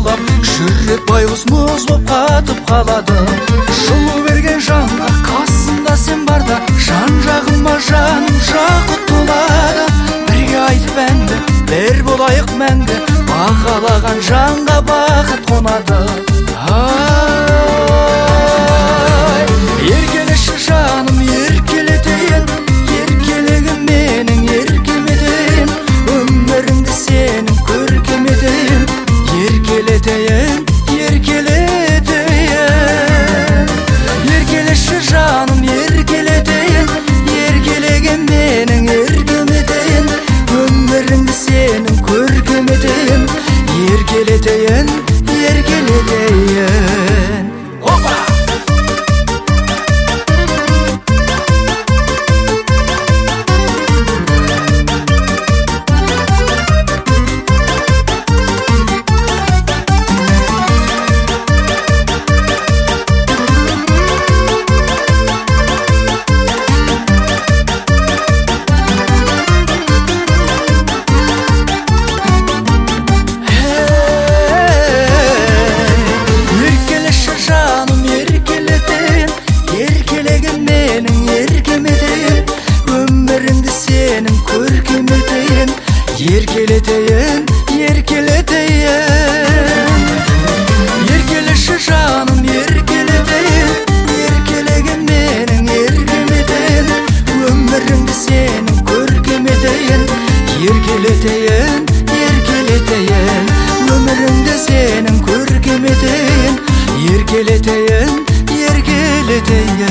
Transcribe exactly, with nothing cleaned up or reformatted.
сабап, жүрек байғұс мұз боп қатып қалады. Жылу берген жанға қасымда сен барда, жан жағыма жаным жақұт толады. Бірге айтып әнді, бір болайық мәңгі, бағалаған жанға бақыт қонады. Еркелеші жаным, еркелетейін, еркелегім менің еркеметейін, өміріңді сенің көркеметейін, еркелетейін, еркелетейін. Еркелеші жаным, еркелетейін, еркелегім менің еркеметейін, өміріңді сенің көркеметейін, еркелетейін, еркелетейін. Опа! Еркелетейін, еркелетейін. Еркелеші жаным, еркелетейін, еркелеген менің еркеметейін, өміріңді сенің көркеметейін, еркелетейін, еркелетейін, өміріңді сенің көркеметейін, еркелетейін, еркелетейін.